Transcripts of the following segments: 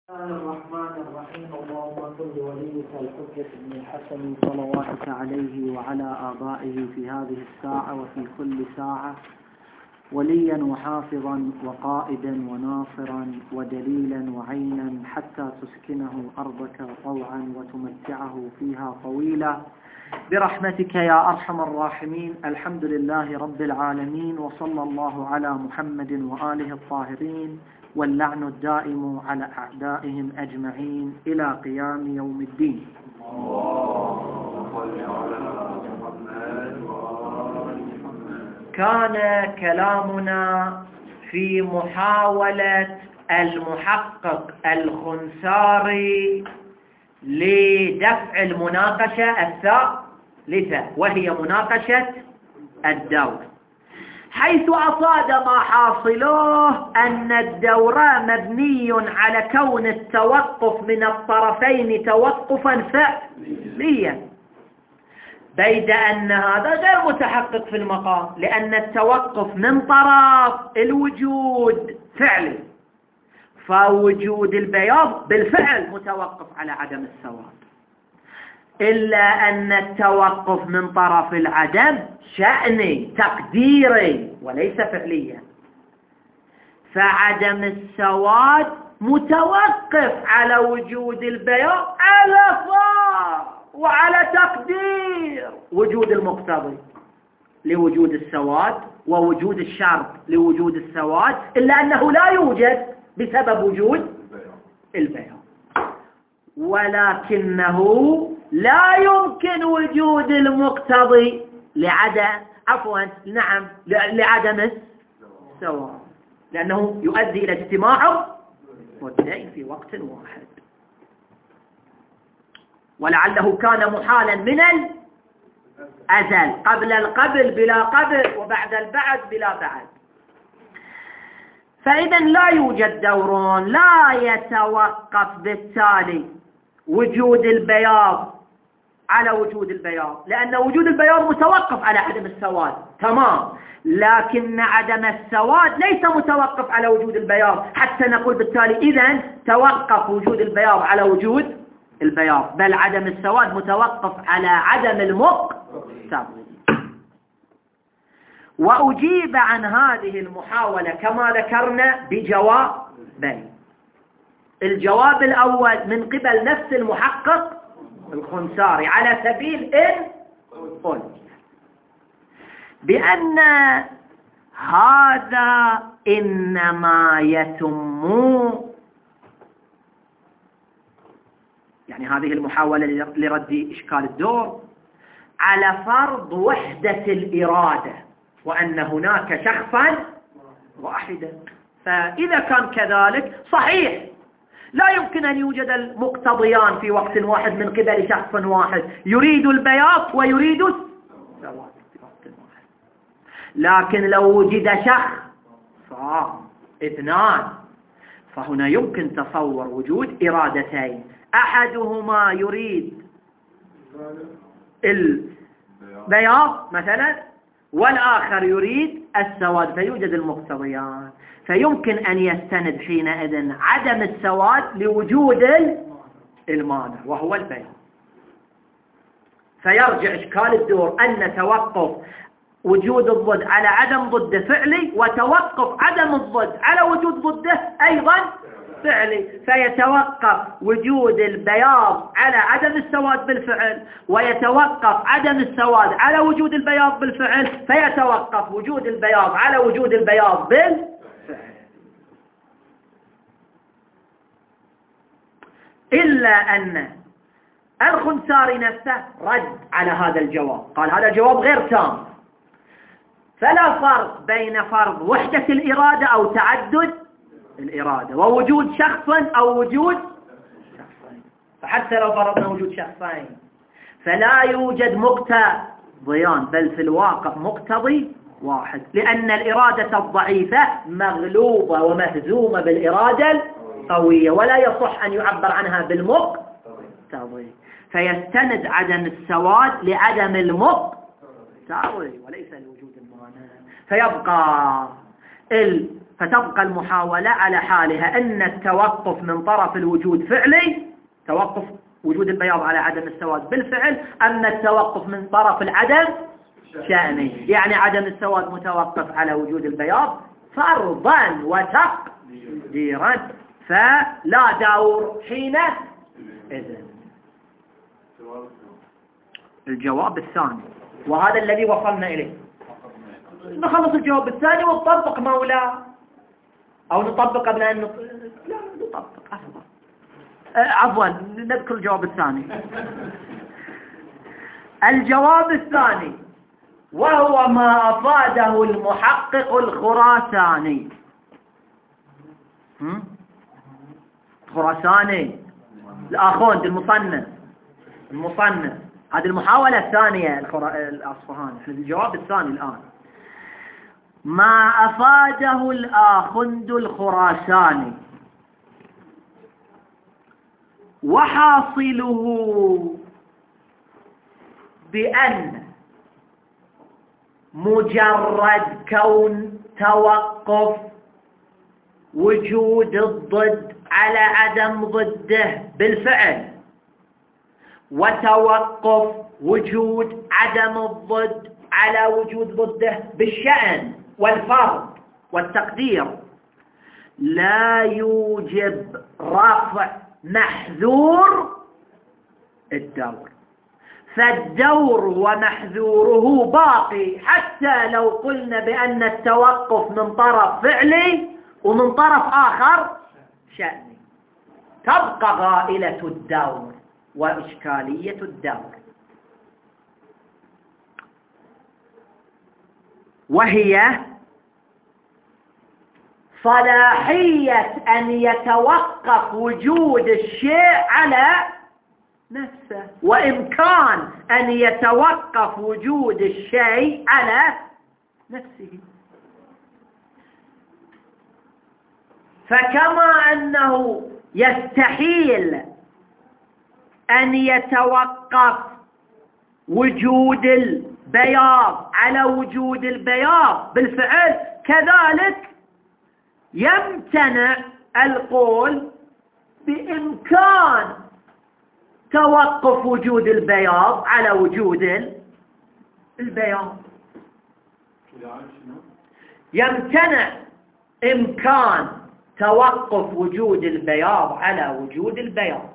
الرحمن الرحيم. اللهم صل وليك الحجة بن الحسن صلواتك عليه وعلى آبائه في هذه الساعة وفي كل ساعة وليا وحافظا وقائدا وناصرا ودليلا وعينا حتى تسكنه أرضك طوعا وتمتعه فيها طويلا برحمتك يا أرحم الراحمين. الحمد لله رب العالمين، وصلى الله على محمد وآله الطاهرين، واللعن الدائم على أعدائهم أجمعين إلى قيام يوم الدين. كان كلامنا في محاولة المحقق الخنساري لدفع المناقشة الثالثة، وهي مناقشة الدور، حيث أصاد ما حاصله أن الدور مبني على كون التوقف من الطرفين توقفا فعليا، بيد أن هذا غير متحقق في المقام، لأن التوقف من طرف الوجود فعلي، فوجود البياض بالفعل متوقف على عدم السواد، إلا أن التوقف من طرف العدم شأني تقديري وليس فعليا، فعدم السواد متوقف على وجود البياض على فرض وعلى تقدير وجود المقتضي لوجود السواد ووجود الشرط لوجود السواد، إلا أنه لا يوجد بسبب وجود البياض، ولكنه لا يمكن وجود المقتضي لعدم السواد، لأنه يؤدي إلى اجتماع ضدين في وقت واحد، ولعله كان محالا من الأزل، قبل القبل بلا قبل وبعد البعد بلا بعد. فإذا لا يوجد دور لا يتوقف بالتالي وجود البياض على وجود البياض، لأن وجود البياض متوقف على عدم السواد، تمام، لكن عدم السواد ليس متوقف على وجود البياض، حتى نقول بالتالي إذن توقف وجود البياض على وجود البياض، بل عدم السواد متوقف على عدم المقتضي. وأجيب عن هذه المحاولة كما ذكرنا بجوابين. الجواب الأول من قبل نفس المحقق الخنساري على سبيل القول بأن هذا إنما يتم، يعني هذه المحاولة لرد إشكال الدور على فرض وحدة الإرادة، وأن هناك شخصا واحدا، فإذا كان كذلك صحيح لا يمكن أن يوجد المقتضيان في وقت واحد من قبل شخص واحد يريد البياض ويريد السواد في وقت واحد، لكن لو وجد شخص اثنان فهنا يمكن تصور وجود إرادتين، أحدهما يريد البياض مثلا والآخر يريد السواد، فيوجد المقتضيان، فيمكن أن يستند حينئذ عدم السواد لوجود المانع وهو البياض، فيرجع إشكال الدور أن توقف وجود الضد على عدم ضد فعلي، وتوقف عدم الضد على وجود ضده أيضا فعلي، فيتوقف وجود البياض على عدم السواد بالفعل، ويتوقف عدم السواد على وجود البياض بالفعل، فيتوقف وجود البياض على وجود البياض بالفعل. إلا أن الخنساري نفسه رد على هذا الجواب، قال هذا الجواب غير تام، فلا فرق بين فرض وحدة الإرادة أو تعدد الإرادة ووجود شخص أو وجود شخصين، فحتى لو فرضنا وجود شخصين فلا يوجد مقتضيان، بل في الواقع مقتضي واحد، لأن الإرادة الضعيفة مغلوبة ومهزومة بالإرادة القوية، ولا يصح أن يعبر عنها بالمقتضي، فيستند عدم السواد لعدم المقتضي وليس لوجود المانع، فيبقى فتبقى المحاولة على حالها، أن التوقف من طرف الوجود فعلي، توقف وجود البياض على عدم السواد بالفعل، أما التوقف من طرف العدم شأني، يعني عدم السواد متوقف على وجود البياض فرضا وتقديرا، فلا دور حينئذ. الجواب الثاني، وهذا الذي وصلنا إليه. نخلص الجواب الثاني ونطبق مولاه، أو نطبق قبل أن لا نطبق أفضل. عفوا، نذكر الجواب الثاني. الجواب الثاني وهو ما أفاده المحقق الخراساني. خراساني الآخوند المصنف هذه المحاولة الثانية الأصفهاني. احنا الجواب الثاني الآن. ما أفاده الآخوند الخراساني وحاصله بأن مجرد كون توقف وجود الضد على عدم ضده بالفعل، وتوقف وجود عدم الضد على وجود ضده بالشأن والفرض والتقدير، لا يوجب رفع محذور الدور، فالدور ومحذوره باقي حتى لو قلنا بأن التوقف من طرف فعلي ومن طرف آخر شأني، تبقى غائلة الدور وإشكالية الدور، وهي صلاحية أن يتوقف وجود الشيء على نفسه، وإمكان أن يتوقف وجود الشيء على نفسه. فكما أنه يستحيل أن يتوقف وجود البياض على وجود البياض بالفعل، كذلك يمتنع القول بإمكان توقف وجود البياض على وجود البياض. يمتنع إمكان توقف وجود البياض على وجود البياض،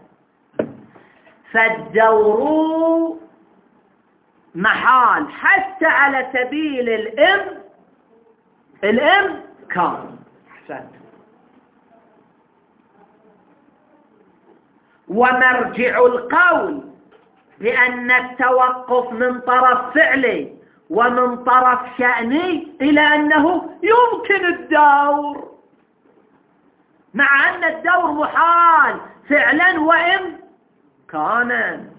فالدور محال حتى على سبيل الإمكان. أحسنت. ومرجع القول بأن التوقف من طرف فعلي ومن طرف شأني إلى أنه يمكن الدور، مع أن الدور محال فعلا وإمكانا.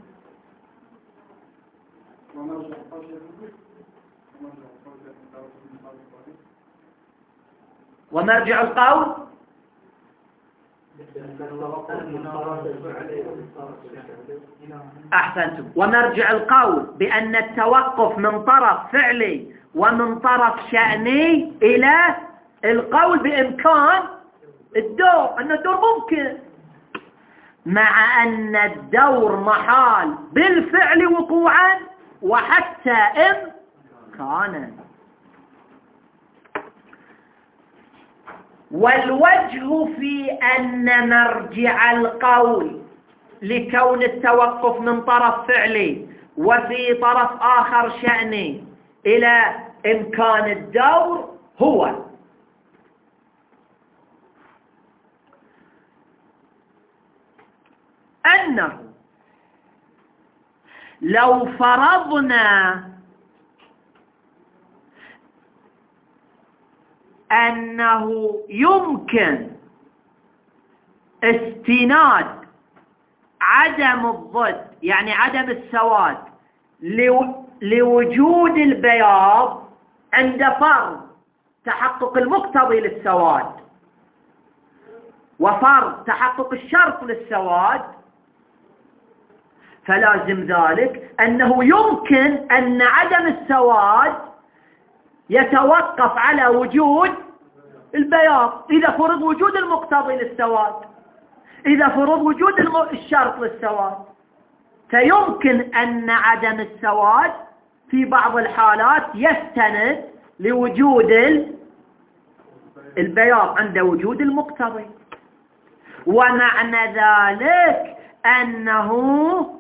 ومرجع القول أحسنتم. ومرجع القول بأن التوقف من طرف فعلي ومن طرف شأني إلى القول بإمكان الدور، أن الدور ممكن، مع أن الدور محال بالفعل وقوعا وحتى إمكانا. والوجه في أن مرجع القول لكون التوقف من طرف فعلي وفي طرف آخر شأني إلى إمكان الدور هو أنه لو فرضنا أنه يمكن استناد عدم الضد، يعني عدم السواد، لوجود البياض عند فرض تحقق المقتضي للسواد وفرض تحقق الشرط للسواد، فلازم ذلك أنه يمكن أن عدم السواد يتوقف على وجود البياض، إذا فرض وجود المقتضي للسواد، إذا فرض وجود الشرط للسواد، فيمكن أن عدم السواد في بعض الحالات يستند لوجود البياض عند وجود المقتضي. ومعنى ذلك أنه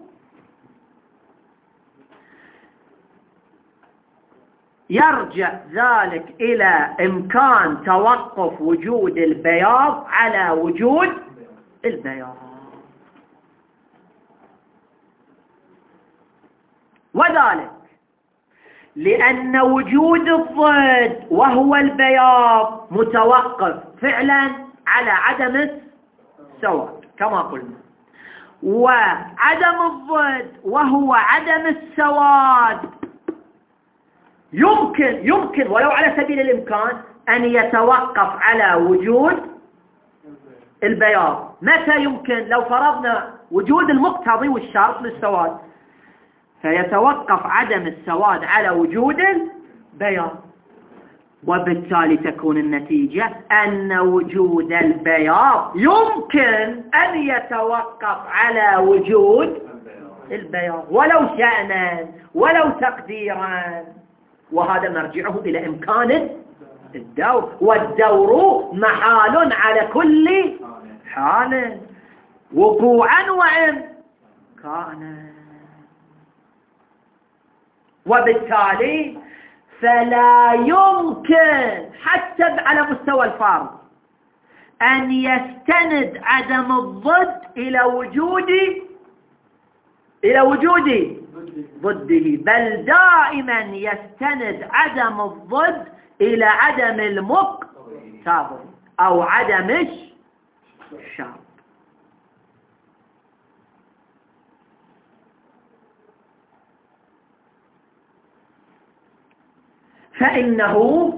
يرجع ذلك إلى إمكان توقف وجود البياض على وجود البياض. وذلك لأن وجود الضد وهو البياض متوقف فعلا على عدم السواد كما قلنا، وعدم الضد وهو عدم السواد يمكن ولو على سبيل الإمكان أن يتوقف على وجود البياض. متى يمكن؟ لو فرضنا وجود المقتضي والشرط للسواد، فيتوقف عدم السواد على وجود البياض، وبالتالي تكون النتيجة أن وجود البياض يمكن أن يتوقف على وجود البياض ولو شأنا ولو تقديرا، وهذا مرجعه إلى إمكان الدور، والدور محال على كل حال وقوعا وإن كان. وبالتالي فلا يمكن حتى على مستوى الفرض أن يستند عدم الضد إلى وجود ضده، بل دائما يستند عدم الضد إلى عدم المقتضي أو عدم الشرط. فإنه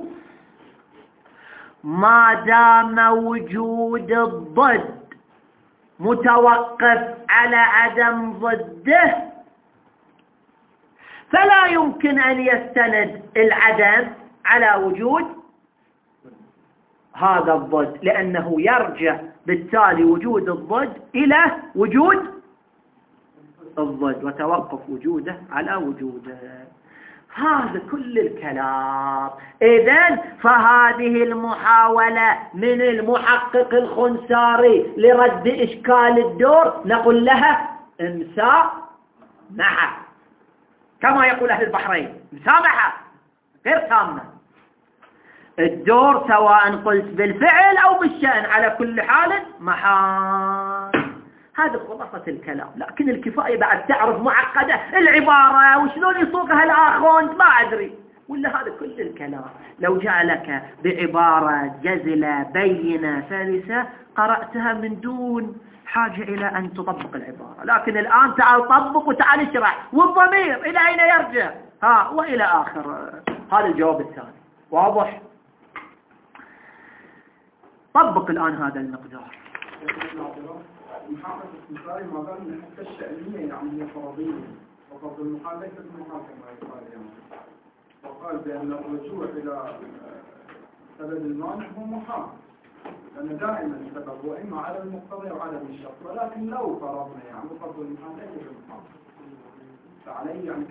ما دام وجود الضد متوقف على عدم ضده، فلا يمكن أن يستند العدم على وجود هذا الضد، لأنه يرجع بالتالي وجود الضد إلى وجود الضد وتوقف وجوده على وجوده. هذا كل الكلام. إذن فهذه المحاولة من المحقق الخنساري لرد إشكال الدور نقول لها مسامحة، كما يقول أهل البحرين، مسامحة غير تامة. الدور سواء قلت بالفعل أو بالشأن على كل حال محال. هذا خلاصة الكلام، لكن الكفاية بعد تعرف معقدة العبارة وشلون يصوغها الآخرون ما أدري، ولا هذا كل الكلام. لو جاء لك بعبارة جزلة بينة سلسة قرأتها من دون حاجة إلى أن تطبق العبارة، لكن الآن تعال طبق وتعال اشرح، والضمير إلى أين يرجع وإلى آخر. هذا الجواب الثاني واضح. طبق الآن هذا المقدار. المحاكمة الخنساري ما قال ان حتى الشأنية يعني هي فرضية، وفرض المحال ليست محاكمة يقال يعني، وقال بأن الرجوع إلى سبب المانع هو محال، لأن دائما السبب هو إما على المقتضي أو على الشرط، ولكن لو فرضنا يعني فرض المحال ليس محال، فعليه يعني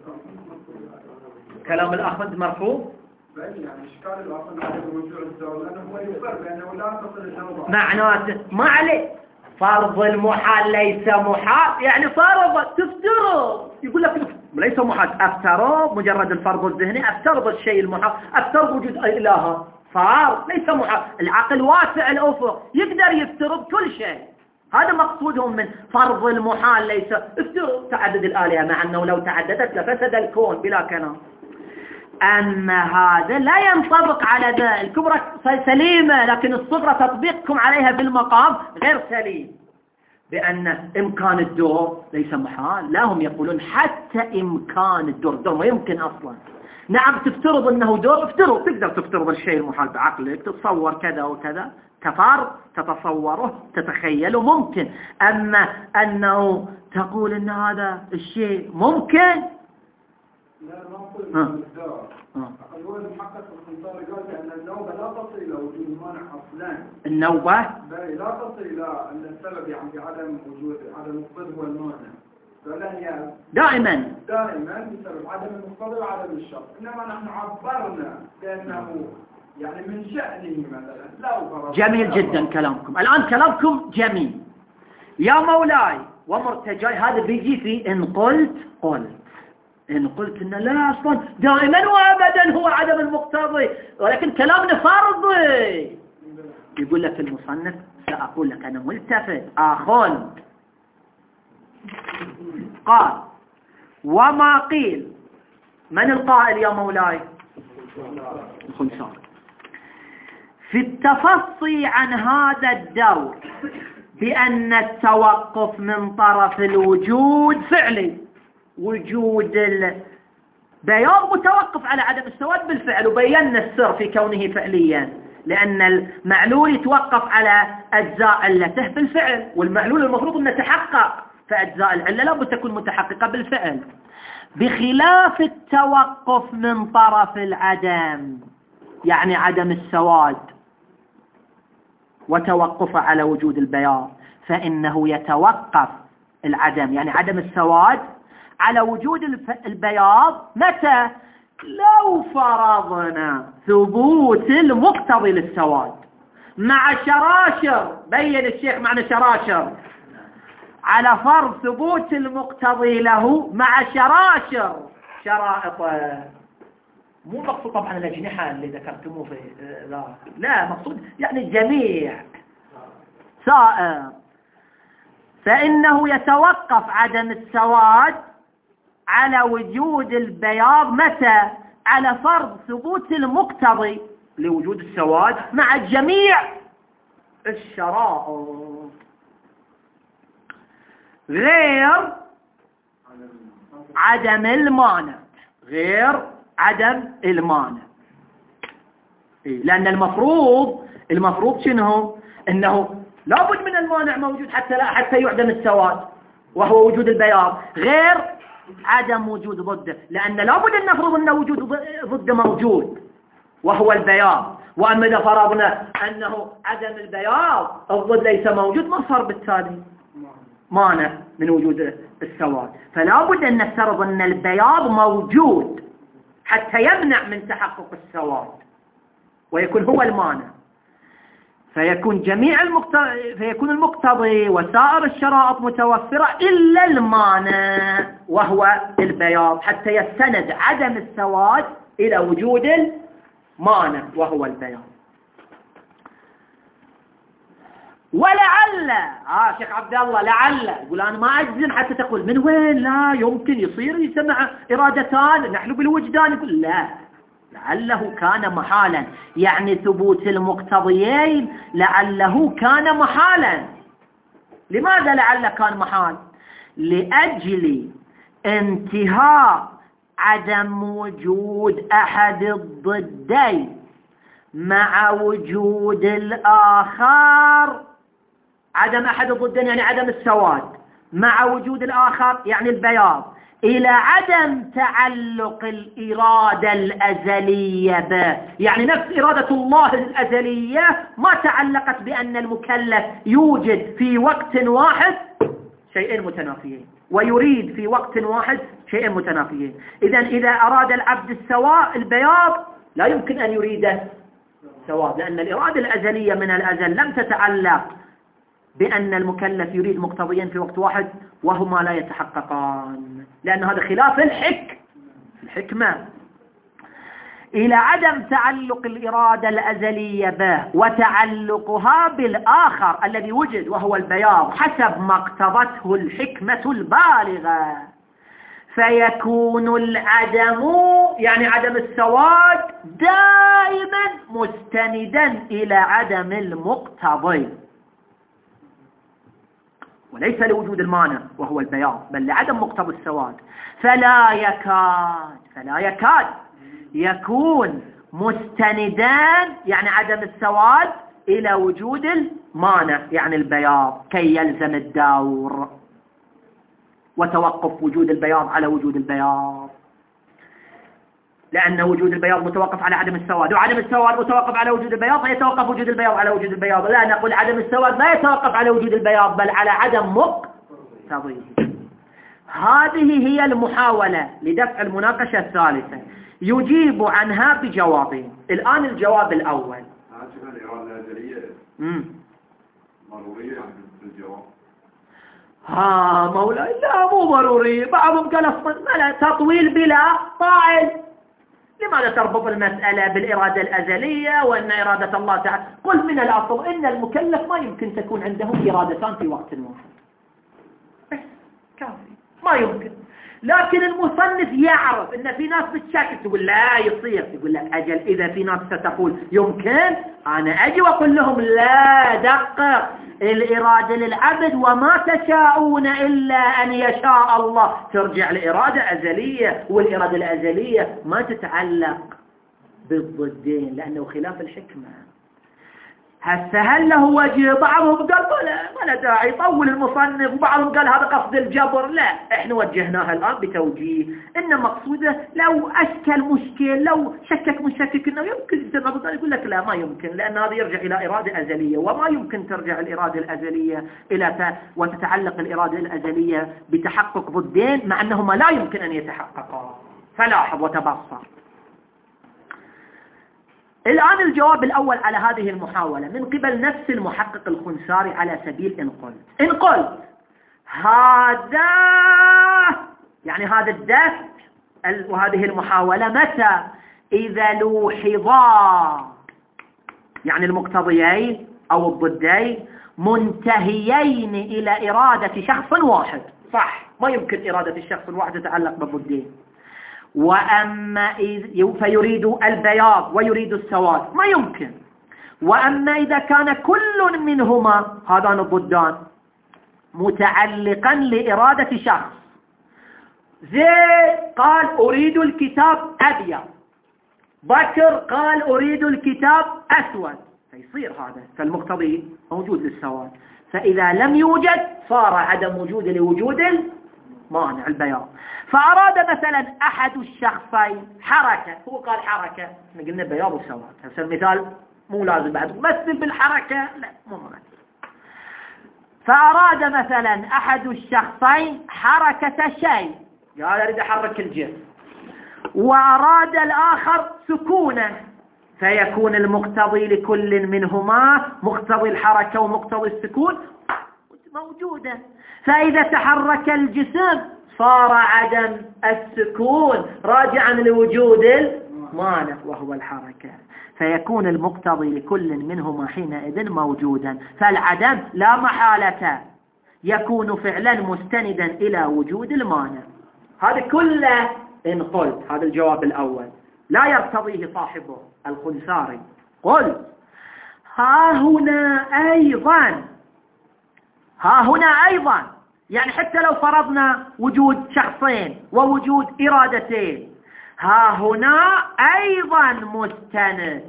كلام الأخذ مرفوض. يعني إشكال الأصل على الرجوع الدور لأنه هو يفرق بأنه لا تصل الجواب معناته ما عليه فرض المحال ليس محال، يعني فرض تفترض، يقول لك ليس محال، افترض مجرد الفرض الذهني، افترض الشيء المحال، افترض وجود إله، فرض ليس محال. العقل واسع الأفق يقدر يفترض كل شيء، هذا مقصودهم من فرض المحال ليس. افترض تعدد الآلهة، مع أنه لو تعددت لفسد الكون بلا كلام. أما هذا لا ينطبق على ذا. الكبرى سليمة، لكن الصغرى تطبيقكم عليها في المقام غير سليم، بأن إمكان الدور ليس محال. لا، هم يقولون حتى إمكان الدور ما يمكن أصلا. نعم تفترض أنه دور، افترض، تقدر تفترض الشيء المحال بعقلك، تتصور كذا وكذا، كفار تتصوره تتخيله ممكن. أما أنه تقول أن هذا الشيء ممكن، لا ما أقول المقدار. هو المحقق الخنصاري قال بأن النوبة لا تصل إلى وجود المانع أصلا. النوبة لا تصل إلى أن السبب يعني بعدم وجود عدم المقتضى هو المانع. فلا هي دائما بسبب عدم المقتضى وعدم الشرط. إنما نحن عبرنا بأنه يعني من شأنه مثلا لو جميل جدا كلامكم. الآن كلامكم جميل يا مولاي ومرتجاي. هذا بيجي في إن قلت إن لا أصلا دائما وأبدا هو عدم المقتضي، ولكن كلامنا فرضي. يقول لك المصنف سأقول لك أنا ملتفت آخذ. قال وما قيل. من القائل يا مولاي؟ الخنسار. في التفصي عن هذا الدور بأن التوقف من طرف الوجود فعلي، وجود البياض متوقف على عدم السواد بالفعل، وبينا السر في كونه فعليا، لأن المعلول يتوقف على أجزاء علته بالفعل، والمعلول المفروض أن يتحقق، فأجزاء العلة لابد تكون متحققة بالفعل، بخلاف التوقف من طرف العدم، يعني عدم السواد وتوقف على وجود البياض، فإنه يتوقف العدم يعني عدم السواد على وجود البياض متى؟ لو فرضنا ثبوت المقتضي للسواد مع شراشر. بين الشيخ معنى شراشر على فرض ثبوت المقتضي له مع شراشر شرائطه. مو مقصود طبعا الأجنحة اللي ذكرتموه في لا مقصود يعني الجميع سائر. فإنه يتوقف عدم السواد على وجود البياض متى؟ على فرض ثبوت المقتضي لوجود السواد مع جميع الشرائط، غير عدم المانع، غير عدم المانع. لأن المفروض شنو؟ أنه لابد من المانع موجود حتى يعدم السواد وهو وجود البياض، غير عدم وجود ضده، لأن لابد أن نفرض أن وجود ضده موجود وهو البياض. وأما إذا فرضنا أنه عدم البياض الضد ليس موجود ما صار بالتالي مانع من وجود السواد. فلا بد أن نفترض أن البياض موجود حتى يمنع من تحقق السواد ويكون هو المانع، فيكون المقتضي وسائر الشرائط متوفرة إلا المانع وهو البياض، حتى يستند عدم السواد إلى وجود المانع وهو البياض. ولعل شيخ عبد الله لعل يقول أنا ما أجزم حتى تقول من وين، لا يمكن يصير يسمع إرادتان نحن بالوجدان. يقول لا، لعله كان محالا، يعني ثبوت المقتضيين لعله كان محالا. لماذا لعل كان محال؟ لأجل انتهاء عدم وجود أحد الضدين مع وجود الآخر. عدم أحد الضدين يعني عدم السواد، مع وجود الآخر يعني البياض، إلى عدم تعلق الإرادة الأزلية به، يعني نفس إرادة الله الأزلية ما تعلقت بأن المكلف يوجد في وقت واحد شيئين متنافيين ويريد في وقت واحد شيئين متنافيين. إذا أراد العبد البياض لا يمكن أن يريده سواد، لأن الإرادة الأزلية من الأزل لم تتعلق بأن المكلف يريد مقتضيين في وقت واحد وهما لا يتحققان، لأن هذا خلاف الحكمة. إلى عدم تعلق الإرادة الأزلية به وتعلقها بالآخر الذي وجد وهو البياض حسب ما اقتضته الحكمة البالغة، فيكون العدم يعني عدم السواد دائما مستندا إلى عدم المقتضي وليس لوجود المانع وهو البياض، بل لعدم مقتضى السواد. فلا يكاد يكون مستندان يعني عدم السواد إلى وجود المانع يعني البياض كي يلزم الدور وتوقف وجود البياض على وجود البياض. لأن وجود البياض متوقف على عدم السواد، وعدم السواد متوقف على وجود البياض، فيتوقف وجود البياض على وجود البياض. لا نقول عدم السواد لا يتوقف على وجود البياض، بل على عدم مقتضيه. هذه هي المحاولة لدفع المناقشة الثالثة، يجيب عنها بجوابين. الآن الجواب الأول الإرادة الأزلية ضرورية يعني الجواب. مولاي لا مو ضروري. بعضهم قال أصلا تطويل بلا فاعل. لماذا تربط المسألة بالإرادة الأزلية وأن إرادة الله تعالى؟ قل من الأصل إن المكلف ما يمكن تكون عنده إرادتان في وقت واحد، كافي، ما يمكن. لكن المصنف يعرف ان في ناس بتشكك، تقول لا يصير، يقول لك اجل اذا في ناس ستقول يمكن، انا اجي واقول لهم لا، دقق، الاراده للعبد وما تشاءون الا ان يشاء الله، ترجع لاراده ازليه، والاراده الازليه ما تتعلق بالضدين لانه خلاف الحكمه. هسه هل له وجه؟ بعضهم قال ولا داعي يطول المصنف، وبعضهم قال هذا قصد الجبر. لا، احنا وجهناها الآن بتوجيه ان مقصوده لو اشكل مشكل، لو شكك مشكك انه يمكن يقول لك لا ما يمكن، لان هذا يرجع الى اراده ازليه، وما يمكن ترجع الاراده الازليه الى وتتعلق الاراده الازليه بتحقق ضدين مع انهما لا يمكن ان يتحققا. فلاحظ وتبصر. الآن الجواب الأول على هذه المحاولة من قبل نفس المحقق الخنساري على سبيل إن قلت هذا يعني هذا الدفع وهذه المحاولة متى؟ إذا لوحظا يعني المقتضيين أو الضدين منتهيين إلى إرادة شخص واحد. صح، ما يمكن إرادة الشخص الواحد تتعلق بالضدين. وأما فيريد البياض ويريد السواد، ما يمكن. وأما إذا كان كل منهما هذان الضدان متعلقا لإرادة شخص، زيد قال أريد الكتاب أبيض، بكر قال أريد الكتاب أسود، فيصير هذا، فالمقتضي موجود للسواد. فإذا لم يوجد صار عدم وجود لوجود مانع البياض. فأراد مثلا أحد الشخصين حركة، هو قال حركة، قلنا بياض وسواد، هذا المثال مو لازم بعد مثل بالحركة، لا مو مثل. فأراد مثلا أحد الشخصين حركة شيء، قال أريد أحرك الجسم، وأراد الآخر سكونه، فيكون المقتضي لكل منهما مقتضي الحركة ومقتضي السكون موجودة. فإذا تحرك الجسم صار عدم السكون راجعا لوجود المانع وهو الحركة، فيكون المقتضي لكل منهما حينئذ موجودا. فالعدم لا محالة يكون فعلا مستندا إلى وجود المانع. هذا كله إن قلت، هذا الجواب الأول لا يرتضيه صاحبه الخنساري. قل ها هنا أيضا يعني حتى لو فرضنا وجود شخصين ووجود إرادتين، ها هنا أيضا مستند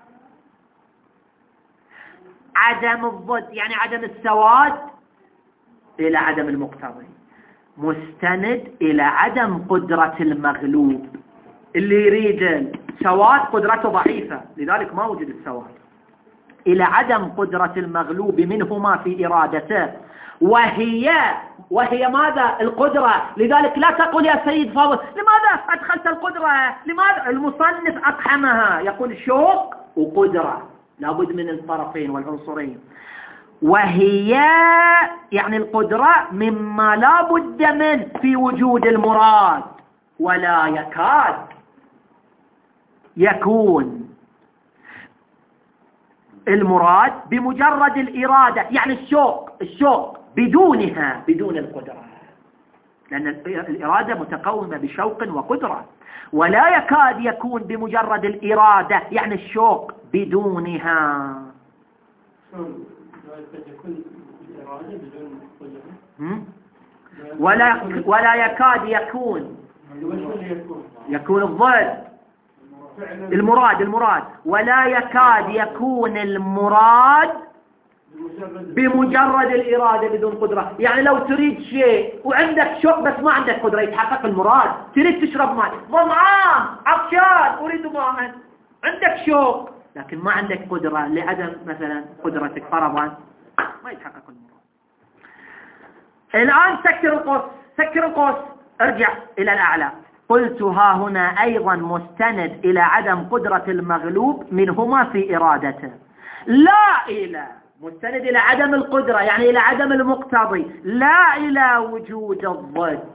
عدم الضد يعني عدم السواد إلى عدم المقتضي، مستند إلى عدم قدرة المغلوب. اللي يريد السواد قدرته ضعيفة لذلك ما وجد السواد، إلى عدم قدرة المغلوب منهما في إرادته، وهي ماذا؟ القدرة. لذلك لا تقول يا سيد فاضل لماذا أدخلت القدرة؟ لماذا؟ المصنف أقحمها، يقول شوق وقدرة، لابد من الطرفين والعنصرين. وهي يعني القدرة مما لا بد من في وجود المراد، ولا يكاد يكون المراد بمجرد الإرادة، يعني الشوق بدونها، بدون القدرة، لأن الإرادة متقومة بشوق وقدرة، ولا يكاد يكون بمجرد الإرادة يعني الشوق بدونها. ولا يكاد يكون الضد المراد، ولا يكاد يكون المراد بمجرد الإرادة بدون قدرة. يعني لو تريد شيء وعندك شوق بس ما عندك قدرة يتحقق المراد. تريد تشرب ماء، ظمآن، عطشان، أريد ماء، عندك شوق لكن ما عندك قدرة لعدم مثلا قدرتك فرضا، ما يتحقق المراد. الآن سكر القوس، ارجع إلى الأعلى. قلت ها هنا أيضا مستند إلى عدم قدرة المغلوب منهما في إرادته، لا إلى مستند إلى عدم القدرة يعني إلى عدم المقتضي، لا إلى وجود الضد.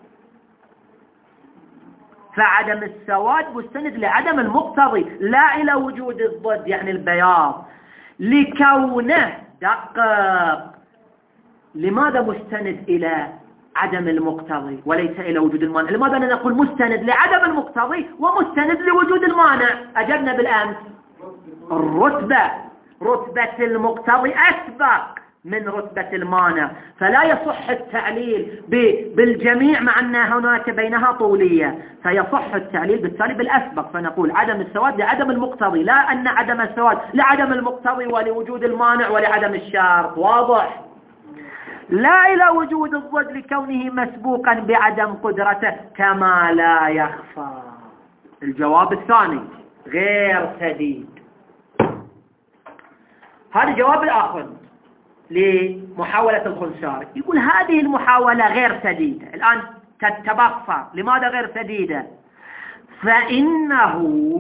فعدم السواد مستند لعدم المقتضي لا إلى وجود الضد يعني البياض، لكونه دقق. لماذا مستند إلى عدم المقتضي وليس إلى وجود المانع؟ لماذا نقول مستند لعدم المقتضي ومستند لوجود المانع؟ أجبنا بالأمس رتبة المقتضي أسبق من رتبة المانع، فلا يصح التعليل بالجميع مع أن هناك بينها طولية، فيصح التعليل بالتالي بالأسبق. فنقول عدم السواد لعدم المقتضي، لا أن عدم السواد لعدم المقتضي ولوجود المانع ولعدم الشرط. واضح؟ لا إلى وجود الضد لكونه مسبوقا بعدم قدرته كما لا يخفى. الجواب الثاني غير سديد. هذا الجواب الآخر لمحاولة الخنساري، يقول هذه المحاولة غير سديدة. الآن تتبصر لماذا غير سديدة؟ فإنه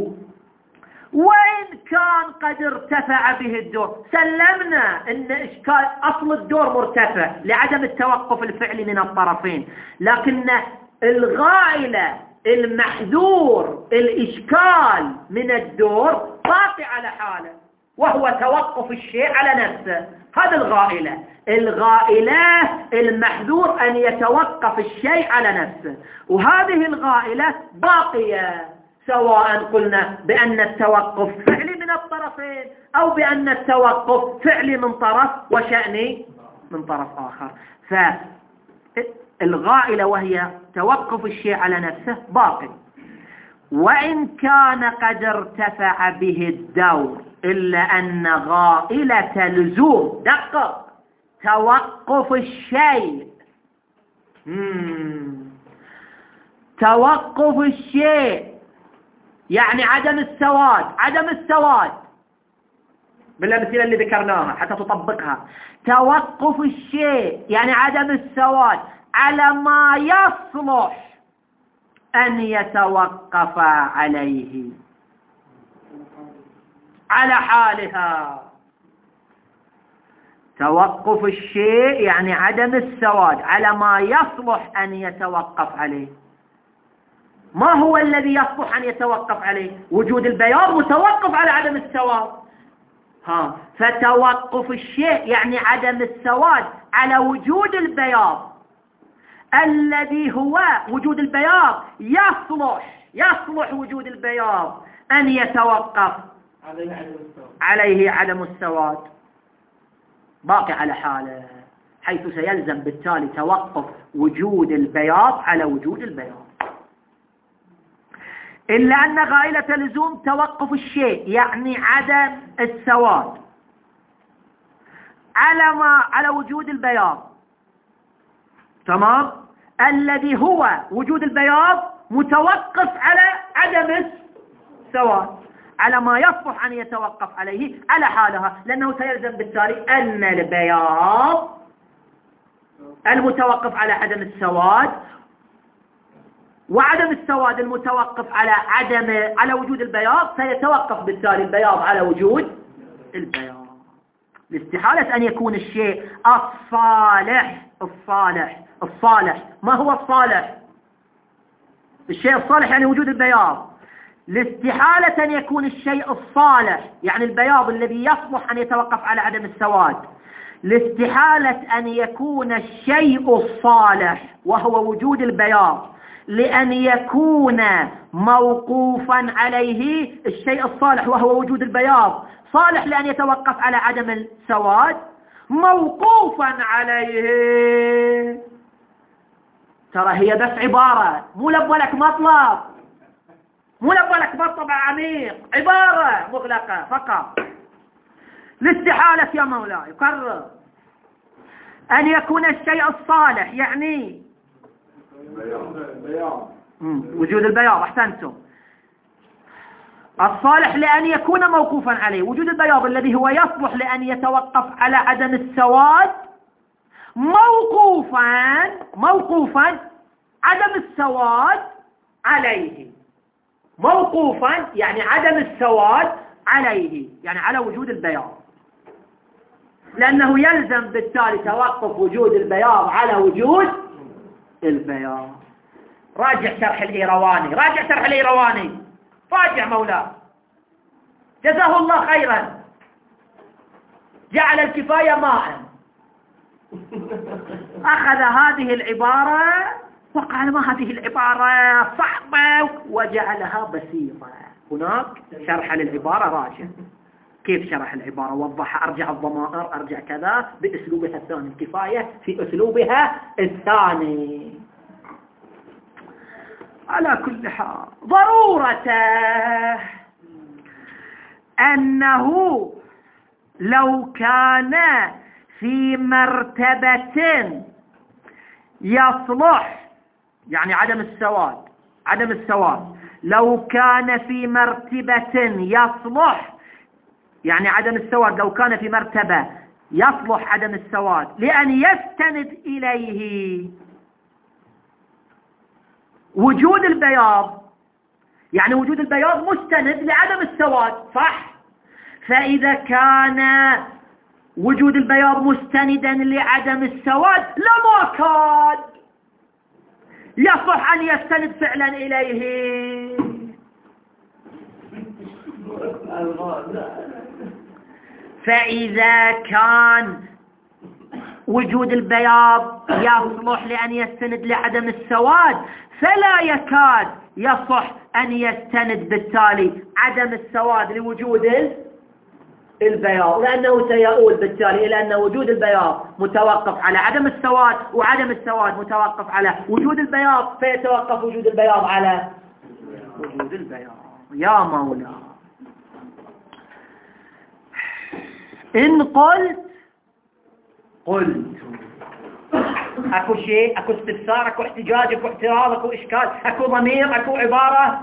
وإن كان قد ارتفع به الدور، سلمنا ان اشكال اصل الدور مرتفع لعدم التوقف الفعلي من الطرفين، لكن الغائلة المحذور الاشكال من الدور باقي على حاله، وهو توقف الشيء على نفسه. هذا الغائلة المحذور ان يتوقف الشيء على نفسه، وهذه الغائلة باقية، سواء قلنا بأن التوقف فعلي من الطرفين أو بأن التوقف فعلي من طرف وشأني من طرف آخر. فالغائلة وهي توقف الشيء على نفسه باقي. وإن كان قد ارتفع به الدور إلا أن غائلة لزوم دقق توقف الشيء توقف الشيء يعني عدم السواد بالأمثلة اللي ذكرناها حتى تطبقها. توقف الشيء يعني عدم السواد على ما يصلح أن يتوقف عليه على حالها. توقف الشيء يعني عدم السواد على ما يصلح أن يتوقف عليه. ما هو الذي يصلح أن يتوقف عليه؟ وجود البياض متوقف على عدم السواد. فتوقف الشيء يعني عدم السواد على وجود البياض الذي هو وجود البياض يصلح وجود البياض أن يتوقف عليه عدم السواد، باقي على حاله، حيث سيلزم بالتالي توقف وجود البياض على وجود البياض. إلا أن غائلة لزوم توقف الشيء يعني عدم السواد على وجود البياض، تمام، الذي هو وجود البياض متوقف على عدم السواد على ما يصلح أن يتوقف عليه على حالها، لأنه سيلزم بالتالي أن البياض المتوقف على عدم السواد وعدم السواد المتوقف على وجود البياض سيتوقف بالتالي البياض على وجود البياض، لاستحالة أن يكون الشيء الصالح. ما هو الصالح؟ الشيء الصالح يعني وجود البياض. لاستحالة أن يكون الشيء الصالح يعني البياض الذي يصلح أن يتوقف على عدم السواد، لاستحالة أن يكون الشيء الصالح وهو وجود البياض لأن يكون موقوفا عليه الشيء الصالح وهو وجود البياض، صالح لأن يتوقف على عدم السواد، موقوفا عليه. ترى هي بس عبارة، مو لك مطلب، مو لك مطلب عميق، عبارة مغلقة فقط. الاستحالة يا مولاي يقرر أن يكون الشيء الصالح يعني وجود البياض. أحسنتم. الصالح لأن يكون موقوفا عليه. وجود البياض الذي هو يصلح لأن يتوقف على عدم السواد موقوفا عدم السواد عليه. موقوفا يعني عدم السواد عليه، يعني على وجود البياض، لأنه يلزم بالتالي توقف وجود البياض على وجود البياض. راجع شرح الإيرواني، راجع مولاه جزاه الله خيرا، جعل الكفاية ماء، أخذ هذه العبارة وقال ما هذه العبارة صعبة وجعلها بسيطة. هناك شرح للعبارة، راجع كيف شرح العبارة، وضحها، أرجع الضمائر، أرجع كذا بأسلوبها الثاني، الكفاية في أسلوبها الثاني. على كل حال ضرورته أنه لو كان في مرتبة يصلح، يعني عدم السواد، لو كان في مرتبة يصلح، يعني عدم السواد لو كان في مرتبة يصلح عدم السواد لأن يستند إليه وجود البياض، يعني وجود البياض مستند لعدم السواد، صح؟ فإذا كان وجود البياض مستندا لعدم السواد لما كان يصح أن يستند فعلا إليه. فإذا كان وجود البياض يصلح لأن يستند لعدم السواد فلا يكاد يصح أن يستند بالتالي عدم السواد لوجود البياض، لأنه سيؤول بالتالي إلى أن وجود البياض متوقف على عدم السواد، وعدم السواد متوقف على وجود البياض، فيتوقف وجود البياض على وجود البياض. يا مولا إن قلت اكو شيء، اكو استفسار، اكو احتجاج، اكو اعتراض، اكو اشكال، اكو ضمير، اكو عبارة.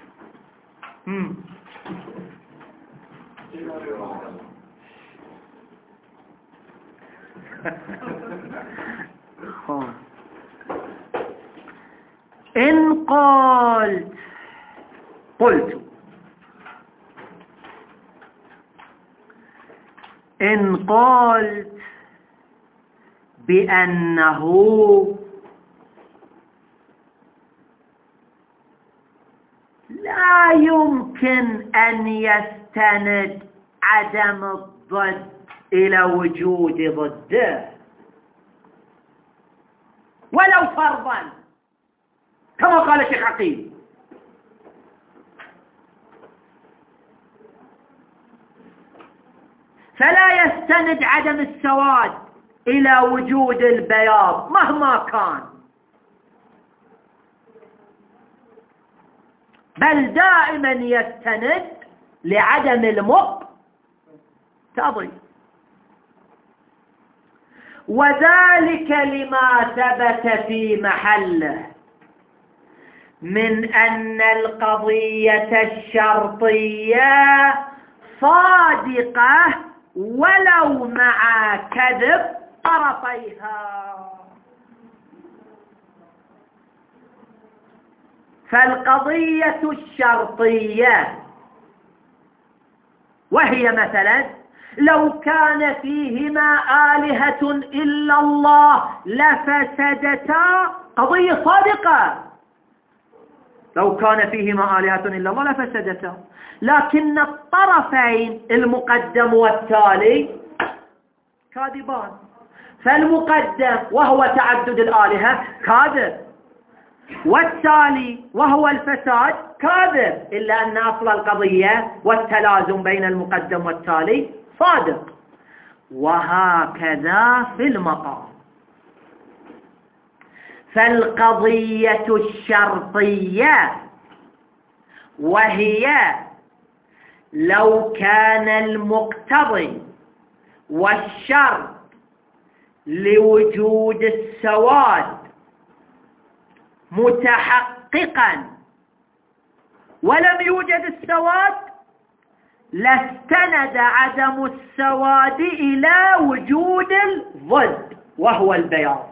إن قلت بأنه لا يمكن أن يستند عدم الضد إلى وجود ضده ولو فرضا، كما قال الشيخ عقيل. فلا يستند عدم السواد إلى وجود البياض مهما كان، بل دائما يستند لعدم المقتضي، وذلك لما ثبت في محله من أن القضية الشرطية صادقة ولو مع كذب طرفيها. فالقضية الشرطية وهي مثلا لو كان فيهما آلهة إلا الله لفسدتا، قضية صادقة، لو كان فيهما آلهة إلا الله لفسدتا، لكن الطرفين المقدم والتالي كاذبان، فالمقدم وهو تعدد الآلهة كاذب، والتالي وهو الفساد كاذب، إلا أن أصل القضية والتلازم بين المقدم والتالي صادق. وهكذا في المقام. فالقضية الشرطية وهي لو كان المقتضي والشرط لوجود السواد متحققا ولم يوجد السواد لاستند عدم السواد إلى وجود الضد وهو البياض.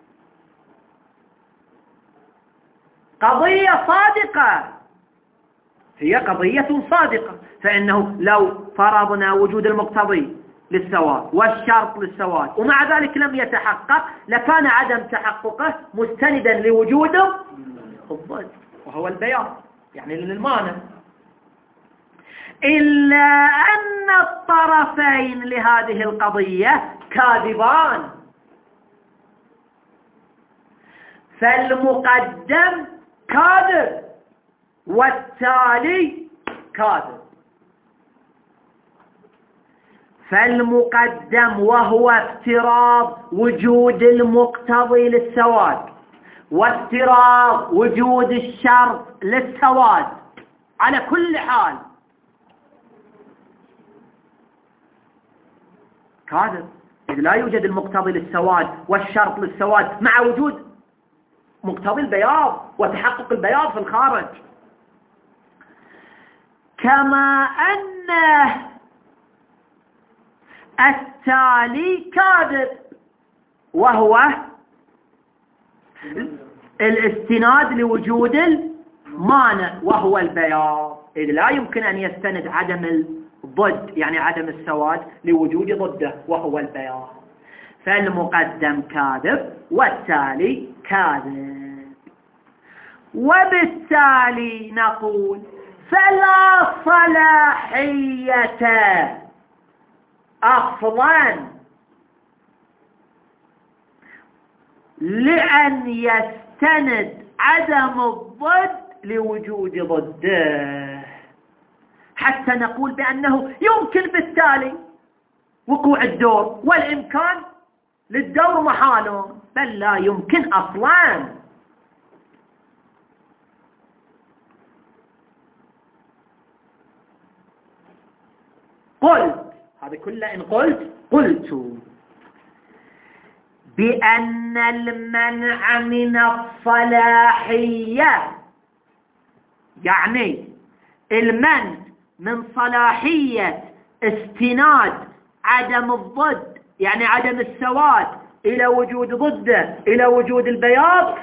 قضية صادقة، هي قضية صادقة، فإنه لو فرضنا وجود المقتضي للسواد والشرط للسواد ومع ذلك لم يتحقق لكان عدم تحققه مستندا لوجود الضد وهو البياض، يعني للمانع. إلا أن الطرفين لهذه القضية كاذبان، فالمقدم كاذب والتالي كاذب. فالمقدم وهو افتراض وجود المقتضي للسواد وافتراض وجود الشرط للسواد على كل حال كاذب، إذ لا يوجد المقتضي للسواد والشرط للسواد مع وجود مقتضي البياض وتحقق البياض في الخارج. كما أن التالي كاذب وهو الاستناد لوجود المانع وهو البياض، إذ لا يمكن أن يستند عدم الضد يعني عدم السواد لوجود ضده وهو البياض. فالمقدم كاذب والتالي كاذب. وبالتالي نقول فلا صلاحية أصلا لأن يستند عدم الضد لوجود ضده، حتى نقول بأنه يمكن بالتالي وقوع الدور والإمكان للدور محال، بل لا يمكن أصلا. قلت هذا كله إن قلت بأن المنع من الصلاحية يعني المنع من صلاحية استناد عدم الضد يعني عدم السواد إلى وجود ضده إلى وجود البياض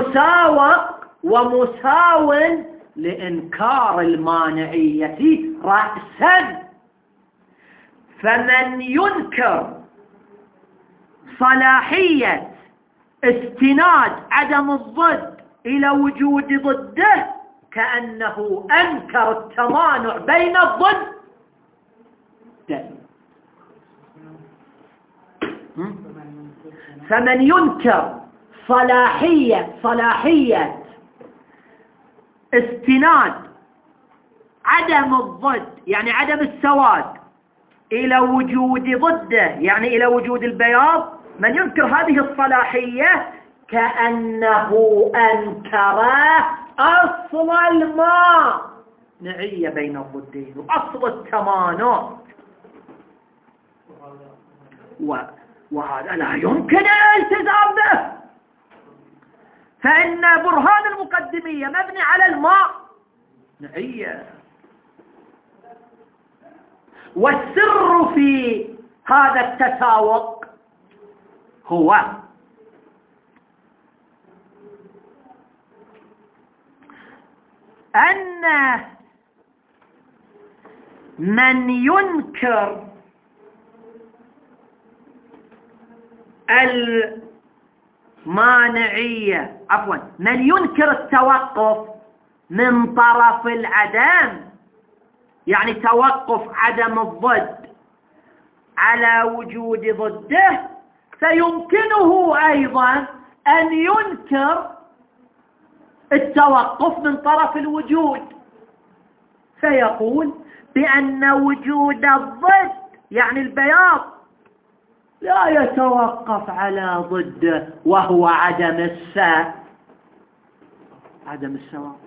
مساو لإنكار المانعية رأسا. فمن ينكر صلاحية استناد عدم الضد إلى وجود ضده كأنه أنكر التمانع بين الضد. فمن ينكر صلاحية استناد عدم الضد يعني عدم السواد إلى وجود ضده يعني إلى وجود البياض، من ينكر هذه الصلاحية كأنه أنكر أصل المانعية بين الضدين وأصل التمانع، وهذا لا يمكن الالتزام به، فإن برهان المقدمية مبني على المانعية. والسر في هذا التساوق هو أن من ينكر المانعية من ينكر التوقف من طرف العدم يعني توقف عدم الضد على وجود ضده، فيمكنه أيضا أن ينكر التوقف من طرف الوجود، فيقول بأن وجود الضد يعني البياض لا يتوقف على ضده وهو عدم السواد.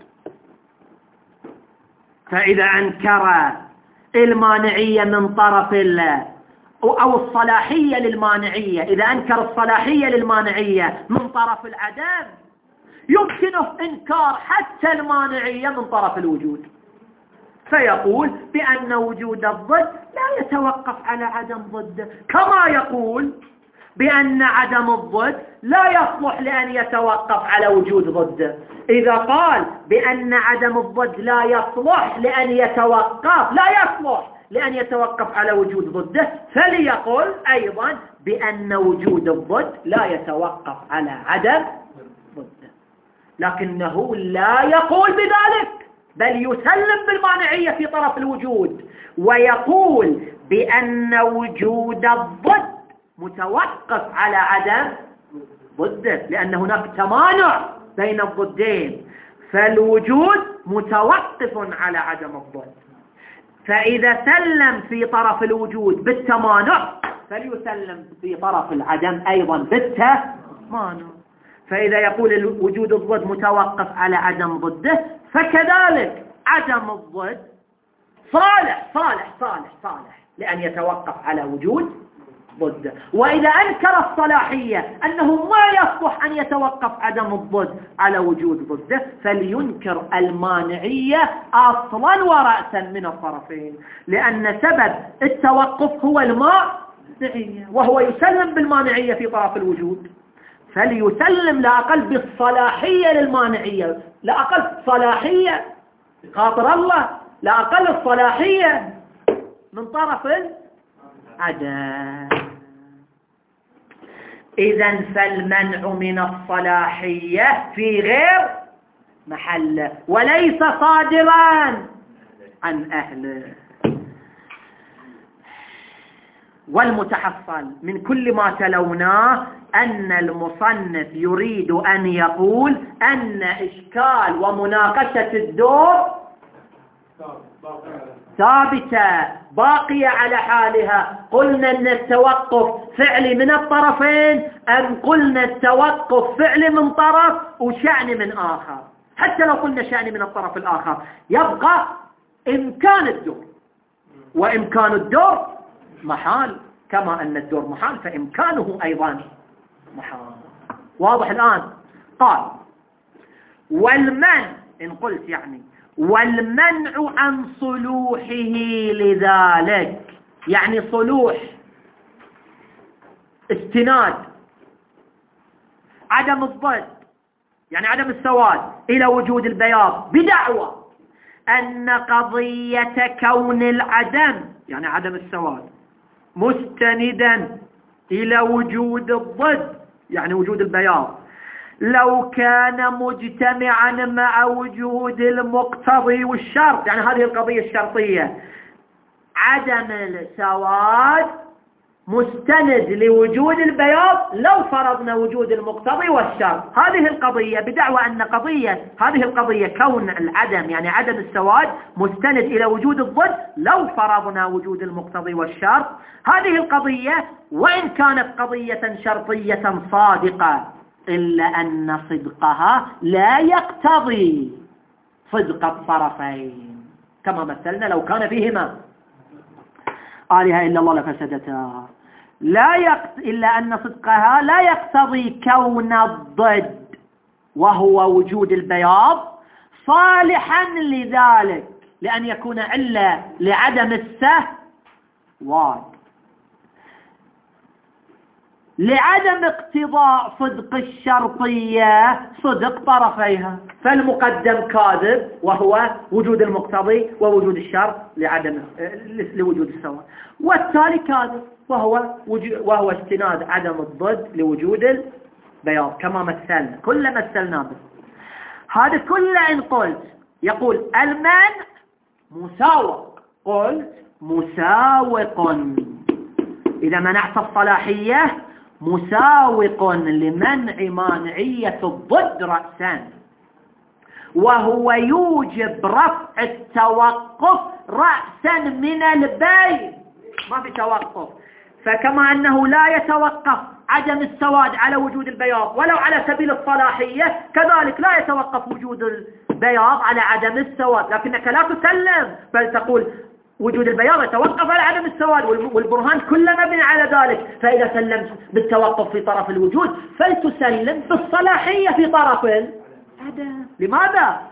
فإذا أنكر المانعية من طرف أو الصلاحية للمانعية، إذا أنكر الصلاحية للمانعية من طرف العدم يمكنه إنكار حتى المانعية من طرف الوجود، فيقول بأن وجود الضد لا يتوقف على عدم ضده، كما يقول بأن عدم الضد لا يصلح لأن يتوقف على وجود ضده. إذا قال بأن عدم الضد لا يصلح لأن يتوقف على وجود ضده، فليقول أيضا بأن وجود الضد لا يتوقف على عدم ضده، لكنه لا يقول بذلك، بل يسلم بالمانعية في طرف الوجود ويقول بأن وجود الضد متوقف على عدم ضده، لأن هناك تمانع بين الضدين، فالوجود متوقف على عدم الضد. فإذا سلم في طرف الوجود بالتمانع فليسلم في طرف العدم أيضا بالتمانع. فإذا يقول وجود الضد متوقف على عدم ضده، فكذلك عدم الضد صالح لأن يتوقف على وجود ضده. وإذا أنكر الصلاحية أنه ما يصلح أن يتوقف عدم الضد على وجود ضده، فلينكر المانعية أصلا ورأسا من الطرفين، لأن سبب التوقف هو المانعية، وهو يسلم بالمانعية في طرف الوجود، فليسلم لا أقل بالصلاحية للمانعية، لا أقل صلاحية خاطر الله، لا أقل الصلاحية من طرف العدم. إذن فالمنع من الصلاحية في غير محله وليس صادرا عن أهله. والمتحصل من كل ما تلوناه أن المصنف يريد أن يقول أن إشكال ومناقشة الدور ثابتة باقية على حالها. قلنا أن التوقف فعلي من الطرفين أم قلنا التوقف فعلي من طرف وشأن من آخر؟ حتى لو قلنا شأن من الطرف الآخر يبقى إمكان الدور، وإمكان الدور محال، كما أن الدور محال فإمكانه أيضا محال. واضح الآن؟ قال والمنع، إن قلت يعني والمنع عن صلوحه لذلك، يعني صلوح استناد عدم الضد يعني عدم السواد إلى وجود البياض بدعوى أن قضية كون العدم يعني عدم السواد مستندا إلى وجود الضد يعني وجود البياض لو كان مجتمعا مع وجود المقتضي والشرط، يعني هذه القضية الشرطية عدم السواد مستند لوجود البياض لو فرضنا وجود المقتضي والشرط. هذه القضية بدعوى أن هذه القضية كون العدم يعني عدم السواد مستند إلى وجود الضد لو فرضنا وجود المقتضي والشرط. هذه القضية وإن كانت قضية شرطية صادقة إلا أن صدقها لا يقتضي صدق الطرفين، كما مثلنا لو كان فيهما آلهة إلا الله لفسدتا، إلا أن صدقها لا يقتضي كون الضد وهو وجود البياض صالحا لذلك لأن يكون علة لعدم السواد، لعدم اقتضاء صدق الشرطية صدق طرفيها، فالمقدم كاذب وهو وجود المقتضي ووجود الشرط لوجود السواء، والتالي كاذب وهو استناد عدم الضد لوجود البياض كما مثلنا كل مثلنا به. هذا كله إن قلت يقول المنع مساوق، قلت مساوق، إذا منعت الصلاحية مساوق لمنع مانعية الضد رأسا، وهو يوجب رفع التوقف رأسا من البين، ما في توقف. فكما أنه لا يتوقف عدم السواد على وجود البياض ولو على سبيل الصلاحية، كذلك لا يتوقف وجود البياض على عدم السواد، لكنك لا تسلم بل تقول وجود البياض يتوقف على عدم السواد، والبرهان كله مبني على ذلك. فإذا سلمت بالتوقف في طرف الوجود فلتسلم بالصلاحية في طرف العدم. لماذا؟